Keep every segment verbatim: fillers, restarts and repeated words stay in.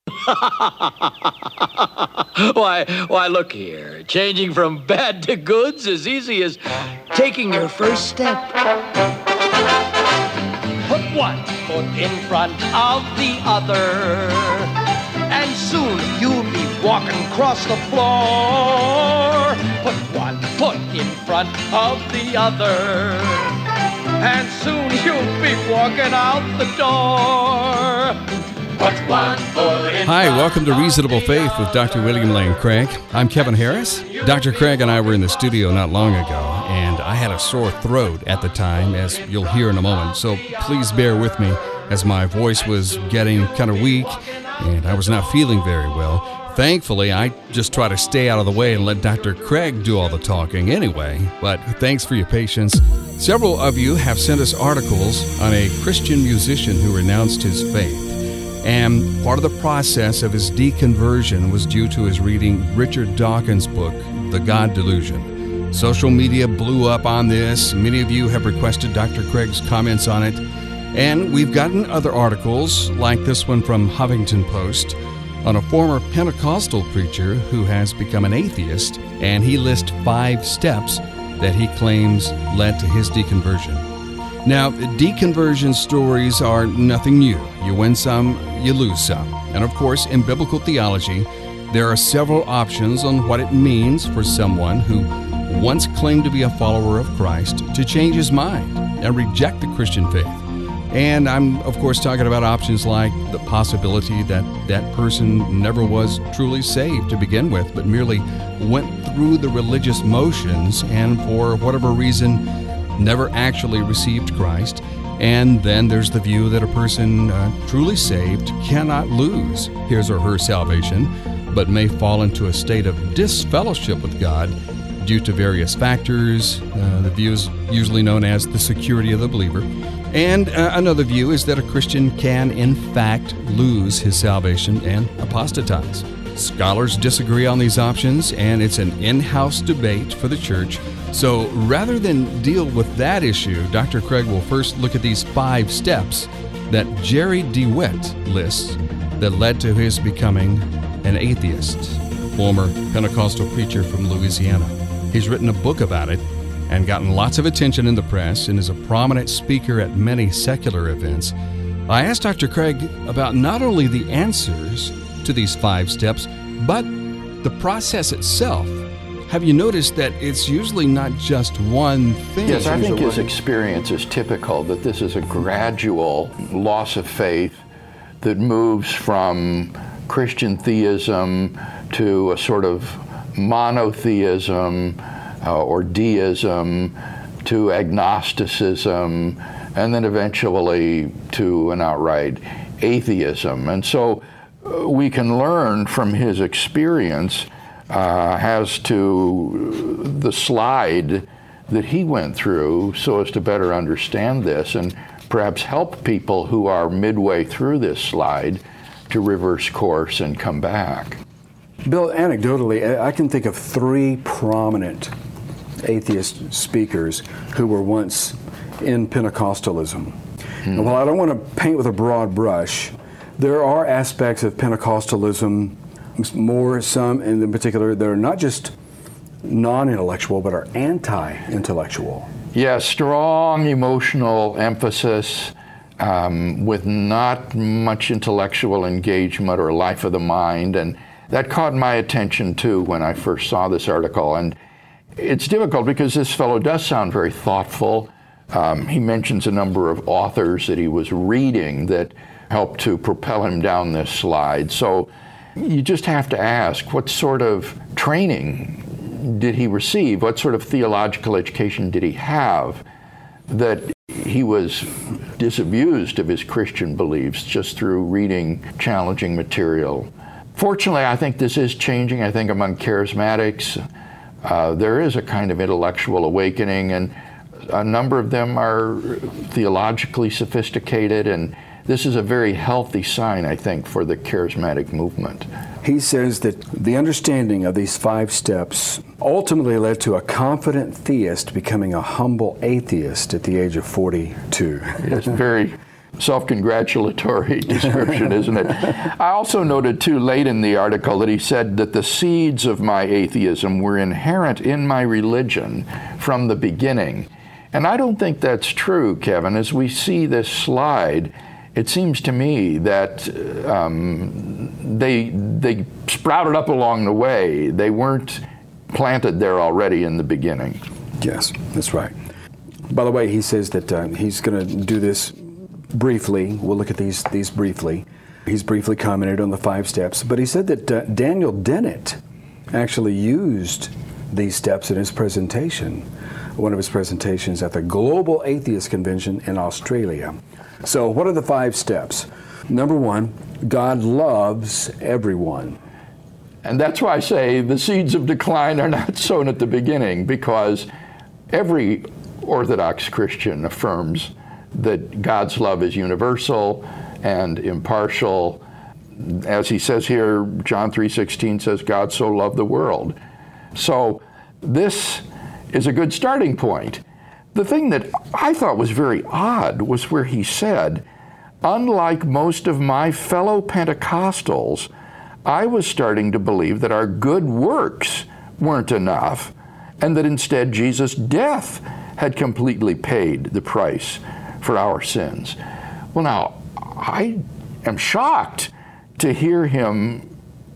why, why, look here. Changing from bad to good's as easy as taking your first step. Put one foot in front of the other, and soon you'll be walking across the floor. Put one foot in front of the other, and soon you'll be walking out the door. Put one foot in Hi, welcome to Reasonable Faith with Doctor William Lane Craig. I'm Kevin Harris. Doctor Craig and I were in the studio not long ago, and I had a sore throat at the time, as you'll hear in a moment. So please bear with me, as my voice was getting kind of weak, and I was not feeling very well. Thankfully, I just try to stay out of the way and let Doctor Craig do all the talking anyway, but thanks for your patience. Several of you have sent us articles on a Christian musician who renounced his faith. And part of the process of his deconversion was due to his reading Richard Dawkins' book, The God Delusion. Social media blew up on this. Many of you have requested Doctor Craig's comments on it. And we've gotten other articles, like this one from Huffington Post, on a former Pentecostal preacher who has become an atheist, and he lists five steps that he claims led to his deconversion. Now, deconversion stories are nothing new. You win some, you lose some. And of course, in biblical theology, there are several options on what it means for someone who once claimed to be a follower of Christ to change his mind and reject the Christian faith. And I'm, of course, talking about options like the possibility that that person never was truly saved to begin with, but merely went through the religious motions and for whatever reason never actually received Christ. And then there's the view that a person uh, truly saved cannot lose his or her salvation, but may fall into a state of disfellowship with God due to various factors. Uh, the view is usually known as the security of the believer. And uh, another view is that a Christian can, in fact, lose his salvation and apostatize. Scholars disagree on these options, and it's an in-house debate for the church. So rather than deal with that issue, Doctor Craig will first look at these five steps that Jerry DeWitt lists that led to his becoming an atheist, former Pentecostal preacher from Louisiana. He's written a book about it and gotten lots of attention in the press and is a prominent speaker at many secular events. I asked Doctor Craig about not only the answers to these five steps, but the process itself. Have you noticed that it's usually not just one thing? Yes, I think his experience is typical, that this is a gradual loss of faith that moves from Christian theism to a sort of monotheism uh, or deism to agnosticism, and then eventually to an outright atheism. And so uh, we can learn from his experience Uh, as to the slide that he went through so as to better understand this and perhaps help people who are midway through this slide to reverse course and come back. Bill, anecdotally, I can think of three prominent atheist speakers who were once in Pentecostalism. Hmm. And while I don't want to paint with a broad brush, there are aspects of Pentecostalism, more, some in particular, that are not just non-intellectual, but are anti-intellectual. Yeah, strong emotional emphasis um, with not much intellectual engagement or life of the mind. And that caught my attention, too, when I first saw this article. And it's difficult because this fellow does sound very thoughtful. Um, he mentions a number of authors that he was reading that helped to propel him down this slide. So you just have to ask, what sort of training did he receive? What sort of theological education did he have that he was disabused of his Christian beliefs just through reading challenging material? Fortunately, I think this is changing. I think among charismatics, uh, there is a kind of intellectual awakening, and a number of them are theologically sophisticated, and this is a very healthy sign, I think, for the charismatic movement. He says that the understanding of these five steps ultimately led to a confident theist becoming a humble atheist at the age of forty-two. It's very, self-congratulatory description, isn't it? I also noted, too, late in the article that he said that the seeds of my atheism were inherent in my religion from the beginning. And I don't think that's true, Kevin. As we see this slide, it seems to me that um, they, they sprouted up along the way. They weren't planted there already in the beginning. Yes, that's right. By the way, he says that uh, he's going to do this briefly. We'll look at these these briefly. He's briefly commented on the five steps, but he said that uh, Daniel Dennett actually used these steps in his presentation, one of his presentations at the Global Atheist Convention in Australia. So what are the five steps? Number one, God loves everyone. And that's why I say the seeds of decline are not sown at the beginning, because every Orthodox Christian affirms that God's love is universal and impartial. As he says here, John three sixteen says, God so loved the world. So this is a good starting point. The thing that I thought was very odd was where he said, unlike most of my fellow Pentecostals, I was starting to believe that our good works weren't enough, and that instead Jesus' death had completely paid the price for our sins. Well, now, I am shocked to hear him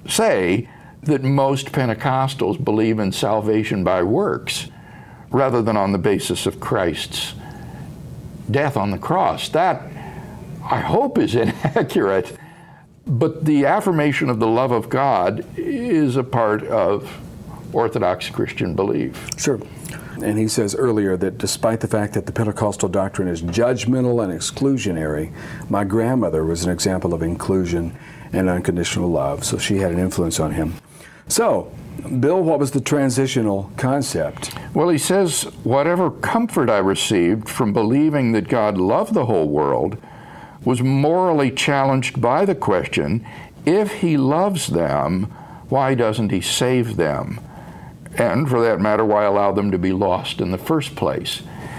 say that most Pentecostals believe in salvation by works rather than on the basis of Christ's death on the cross. That, I hope, is inaccurate, but the affirmation of the love of God is a part of Orthodox Christian belief. Sure. And he says earlier that despite the fact that the Pentecostal doctrine is judgmental and exclusionary, my grandmother was an example of inclusion and unconditional love, so she had an influence on him. So, Bill, what was the transitional concept? Well, he says, whatever comfort I received from believing that God loved the whole world was morally challenged by the question, if he loves them, why doesn't he save them? And, for that matter, why allow them to be lost in the first place?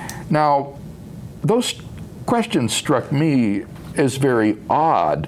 Now, those questions struck me as very odd.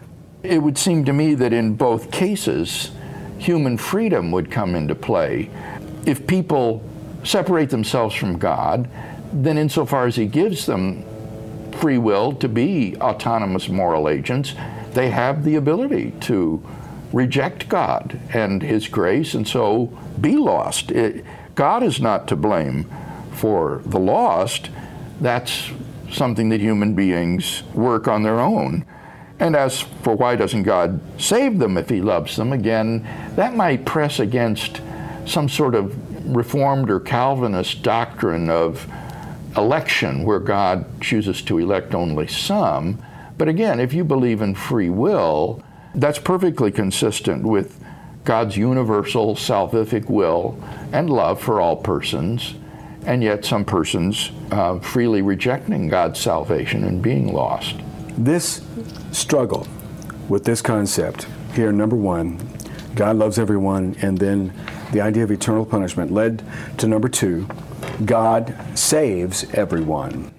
It would seem to me that in both cases, human freedom would come into play. If people separate themselves from God, then insofar as he gives them free will to be autonomous moral agents, they have the ability to reject God and his grace and so be lost. It, God is not to blame for the lost. That's something that human beings work on their own. And as for why doesn't God save them if he loves them, again, that might press against some sort of Reformed or Calvinist doctrine of election where God chooses to elect only some. But again, if you believe in free will, that's perfectly consistent with God's universal salvific will and love for all persons, and yet some persons uh, freely rejecting God's salvation and being lost. This struggle with this concept here, number one, God loves everyone, and then the idea of eternal punishment led to number two, God saves everyone.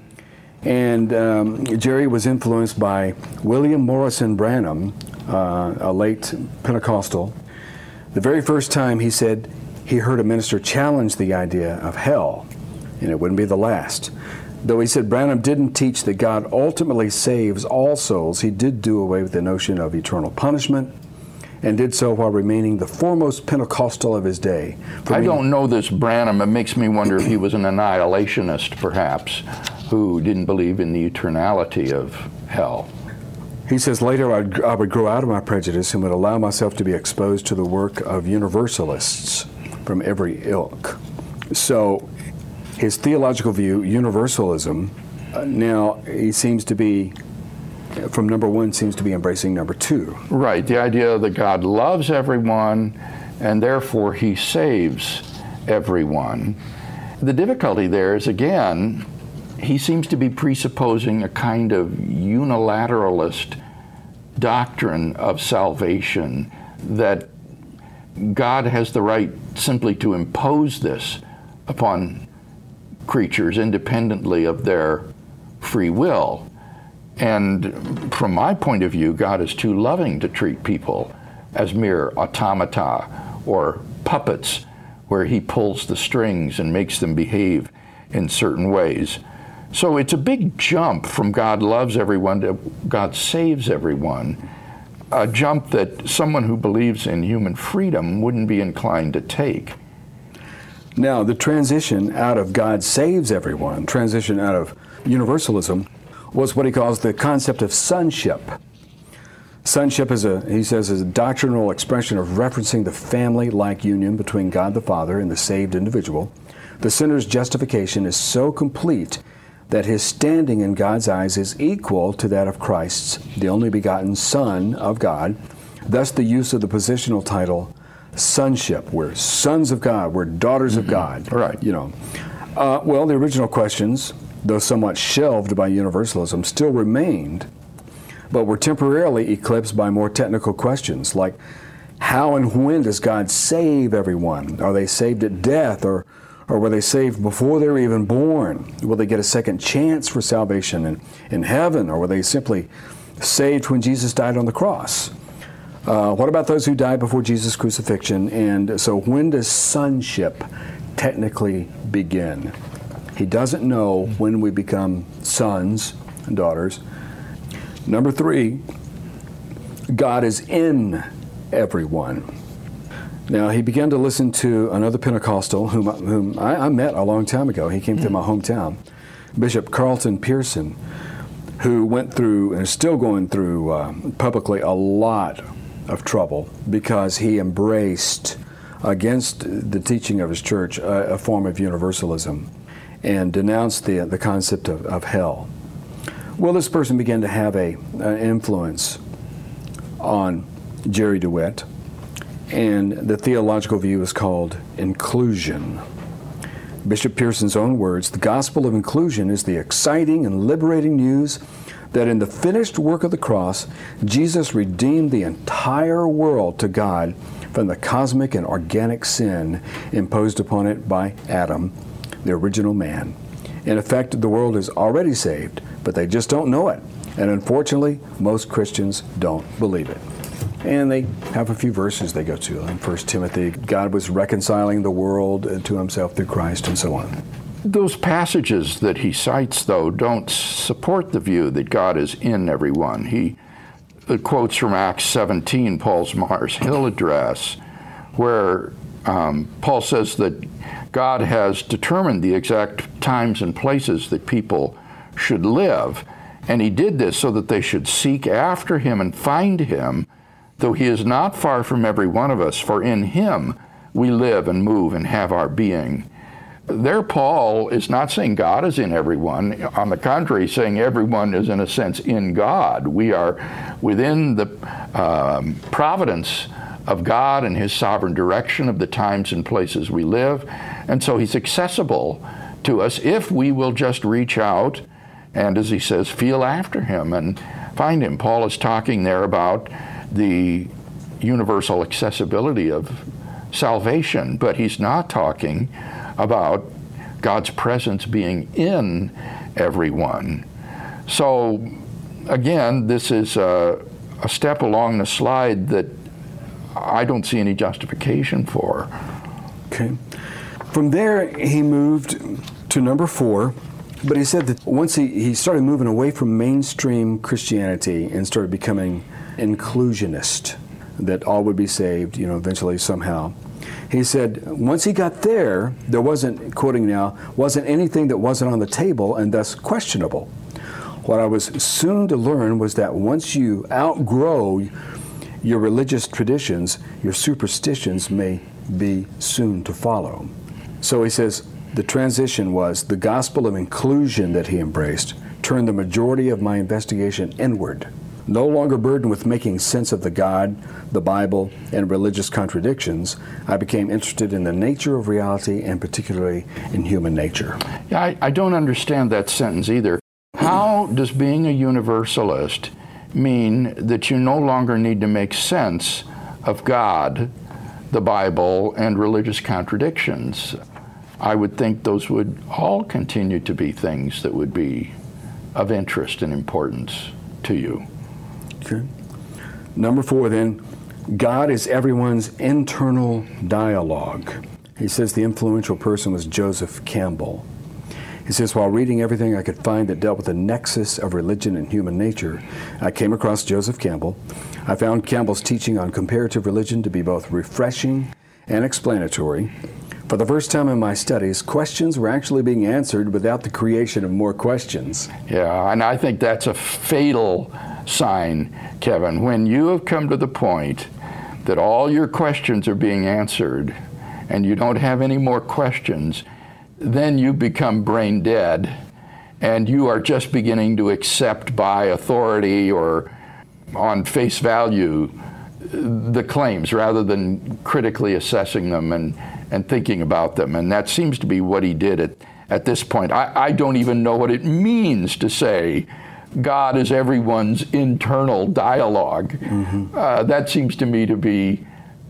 And um, Jerry was influenced by William Morrison Branham, uh, a late Pentecostal. The very first time he said he heard a minister challenge the idea of hell, and it wouldn't be the last. Though he said Branham didn't teach that God ultimately saves all souls, he did do away with the notion of eternal punishment, and did so while remaining the foremost Pentecostal of his day. For I me, don't know this Branham. It makes me wonder if he was an annihilationist, perhaps, who didn't believe in the eternality of hell. He says, later I'd, I would grow out of my prejudice and would allow myself to be exposed to the work of universalists from every ilk. So his theological view, universalism, uh, now he seems to be, from number one, seems to be embracing number two. Right, the idea that God loves everyone and therefore he saves everyone. The difficulty there is, again, he seems to be presupposing a kind of unilateralist doctrine of salvation, that God has the right simply to impose this upon creatures independently of their free will. And from my point of view, God is too loving to treat people as mere automata or puppets where he pulls the strings and makes them behave in certain ways. So it's a big jump from God loves everyone to God saves everyone, a jump that someone who believes in human freedom wouldn't be inclined to take. Now, the transition out of God saves everyone, transition out of universalism, was what he calls the concept of sonship. Sonship is a, he says, is a doctrinal expression of referencing the family-like union between God the Father and the saved individual. The sinner's justification is so complete that his standing in God's eyes is equal to that of Christ's, the only begotten Son of God. Thus the use of the positional title, sonship. We're sons of God. We're daughters mm-hmm. of God. Right. You know. Uh, well, the original questions, though somewhat shelved by universalism, still remained, but were temporarily eclipsed by more technical questions like, how and when does God save everyone? Are they saved at death, or or were they saved before they were even born? Will they get a second chance for salvation in, in heaven, or were they simply saved when Jesus died on the cross? Uh, what about those who died before Jesus' crucifixion? And so when does sonship technically begin? He doesn't know when we become sons and daughters. Number three, God is in everyone. Now, he began to listen to another Pentecostal whom, whom I, I met a long time ago. He came mm. to my hometown, Bishop Carlton Pearson, who went through and is still going through uh, publicly a lot of trouble because he embraced, against the teaching of his church, a, a form of universalism and denounced the, the concept of, of hell. Well, this person began to have a, an influence on Jerry DeWitt, and the theological view is called inclusion. Bishop Pearson's own words, the gospel of inclusion is the exciting and liberating news that in the finished work of the cross, Jesus redeemed the entire world to God from the cosmic and organic sin imposed upon it by Adam, the original man. In effect, the world is already saved, but they just don't know it. And unfortunately, most Christians don't believe it. And they have a few verses they go to. In First Timothy, God was reconciling the world to himself through Christ, and so on. Those passages that he cites, though, don't support the view that God is in everyone. He quotes from Acts seventeen, Paul's Mars Hill address, where um, Paul says that God has determined the exact times and places that people should live, and he did this so that they should seek after him and find him, though he is not far from every one of us, for in him we live and move and have our being. There, Paul is not saying God is in everyone. On the contrary, he's saying everyone is, in a sense, in God. We are within the um, providence of God and his sovereign direction of the times and places we live. And so he's accessible to us if we will just reach out and, as he says, feel after him and find him. Paul is talking there about the universal accessibility of salvation, but he's not talking about God's presence being in everyone. So again, this is a, a step along the slide that I don't see any justification for. Okay. From there, he moved to number four, but he said that once he, he started moving away from mainstream Christianity and started becoming inclusionist, that all would be saved, you know, eventually somehow. He said once he got there, there wasn't, quoting now, wasn't anything that wasn't on the table and thus questionable. What I was soon to learn was that once you outgrow your religious traditions, your superstitions may be soon to follow. So he says the transition was the gospel of inclusion that he embraced turned the majority of my investigation inward. No longer burdened with making sense of the God, the Bible, and religious contradictions, I became interested in the nature of reality and particularly in human nature. Yeah, I, I don't understand that sentence either. How does being a universalist mean that you no longer need to make sense of God, the Bible, and religious contradictions? I would think those would all continue to be things that would be of interest and importance to you? Okay. Number four, then, God is everyone's internal dialogue. He says the influential person was Joseph Campbell. He says, while reading everything I could find that dealt with the nexus of religion and human nature, I came across Joseph Campbell. I found Campbell's teaching on comparative religion to be both refreshing and explanatory. For the first time in my studies, questions were actually being answered without the creation of more questions. Yeah, and I think that's a fatal sign, Kevin. When you have come to the point that all your questions are being answered and you don't have any more questions, then you become brain dead and you are just beginning to accept by authority or on face value the claims rather than critically assessing them and, and thinking about them. And that seems to be what he did at, at this point. I, I don't even know what it means to say God is everyone's internal dialogue. Mm-hmm. Uh, that seems to me to be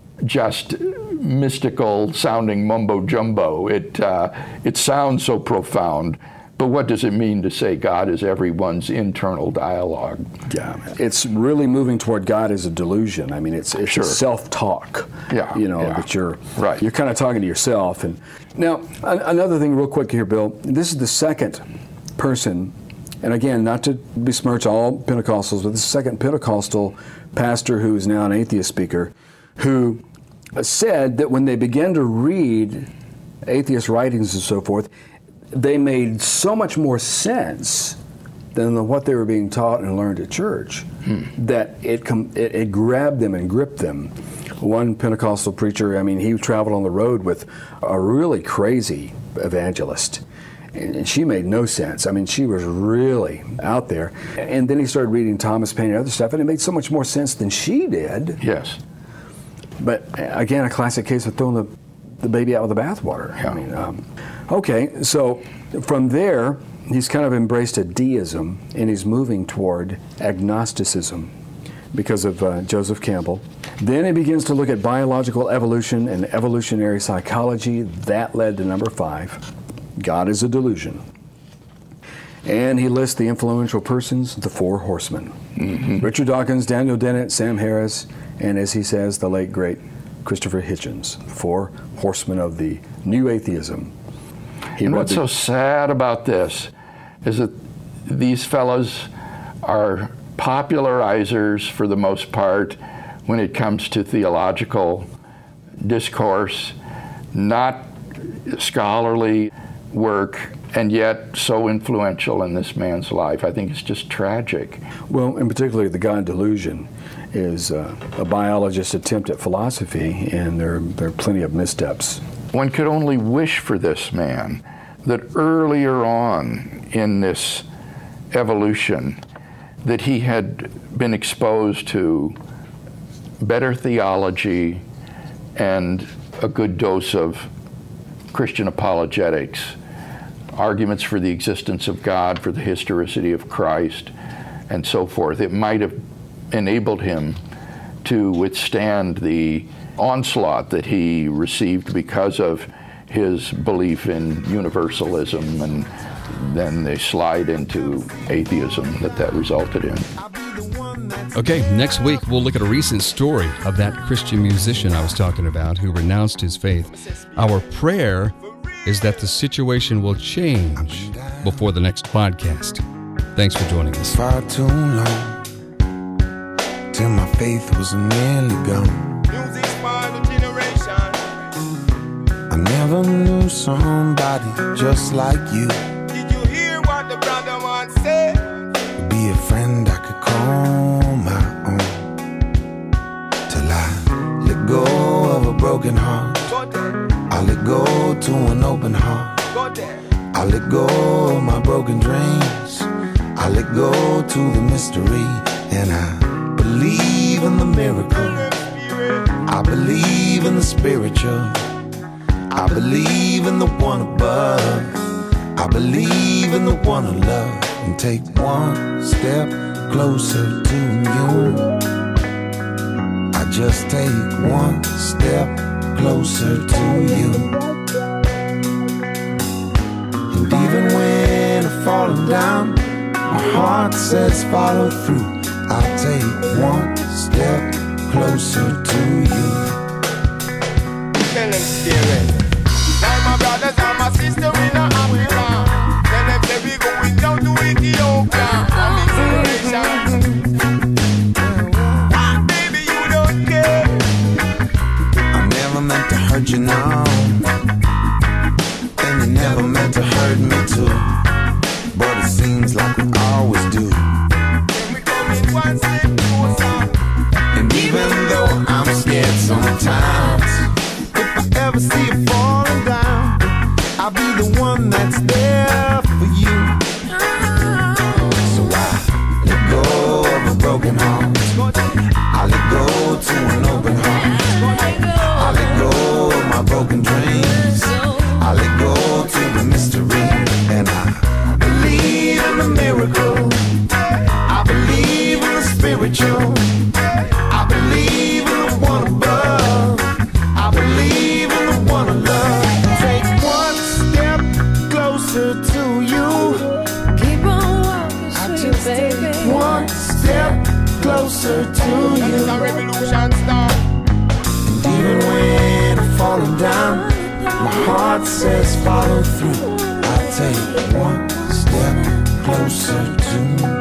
just mystical sounding mumbo jumbo. It, uh, it sounds so profound, but what does it mean to say God is everyone's internal dialogue? Yeah, it's really moving toward God as a delusion. I mean, it's, it's Sure. a self-talk, Yeah, you know, yeah. that you're, Right. you're kind of talking to yourself. And now, an- another thing real quick here, Bill, this is the second person, and again, not to besmirch all Pentecostals, but the second Pentecostal pastor who is now an atheist speaker, who said that when they began to read atheist writings and so forth, they made so much more sense than what they were being taught and learned at church, hmm. that it, com- it it grabbed them and gripped them. One Pentecostal preacher, I mean, he traveled on the road with a really crazy evangelist, and she made no sense. I mean, she was really out there. And then he started reading Thomas Paine and other stuff, and it made so much more sense than she did. Yes. But again, a classic case of throwing the, the baby out with the bathwater. Yeah. I mean, um, okay, so from there, he's kind of embraced a deism, and he's moving toward agnosticism because of uh, Joseph Campbell. Then he begins to look at biological evolution and evolutionary psychology. That led to number five, God is a delusion. And he lists the influential persons, the four horsemen. Mm-hmm. Richard Dawkins, Daniel Dennett, Sam Harris, and as he says, the late, great Christopher Hitchens, the four horsemen of the new atheism. He And read what's the- so sad about this is that these fellows are popularizers for the most part when it comes to theological discourse, not scholarly work, and yet so influential in this man's life. I think it's just tragic. Well, and particularly the God delusion is uh, a biologist's attempt at philosophy, and there, there are plenty of missteps. One could only wish for this man that earlier on in this evolution that he had been exposed to better theology and a good dose of Christian apologetics, arguments for the existence of God, for the historicity of Christ, and so forth. It might have enabled him to withstand the onslaught that he received because of his belief in universalism and then the slide into atheism that that resulted in. Okay, next week we'll look at a recent story of that Christian musician I was talking about who renounced his faith. Our prayer is that the situation will change before the next podcast. Thanks for joining us. Far too long, till my faith was nearly gone. Music's for the generation. I never knew somebody just like you. Did you hear what the brother once said? To be a friend I could call my own. Till I let go of a broken heart. Go there, I let go to an open heart. go there. I let go of my broken dreams. I let go to the mystery. And I believe in the miracle. I believe in the spiritual. I believe in the one above. I believe in the one I love. And take one step closer to you. I just take one step closer to you. And even when I've fallen down, my heart says follow through. I'll take one step closer to you. Tell them steering. Now my brothers and my sister in Africa. Tell them say we going down to Ethiopia. I'm ah, baby, you don't care. I never meant to hurt you now, and you never meant to hurt me too. But it seems like we always do. We coming one step closer. And even though I'm scared sometimes, if I ever see you falling down, I'll be the one that's there for you. So I let go of a broken heart. I let go to an open heart. I let go of my broken dreams. I let go to the mystery. And I believe in the miracle. I believe in the spiritual. I believe in the one above. I believe in the one I love. Take one step closer to you. Keep on walking, sweet baby. One step closer to That is a you. revolution start. And even when I'm falling down, my heart says follow through. I take one step closer to you.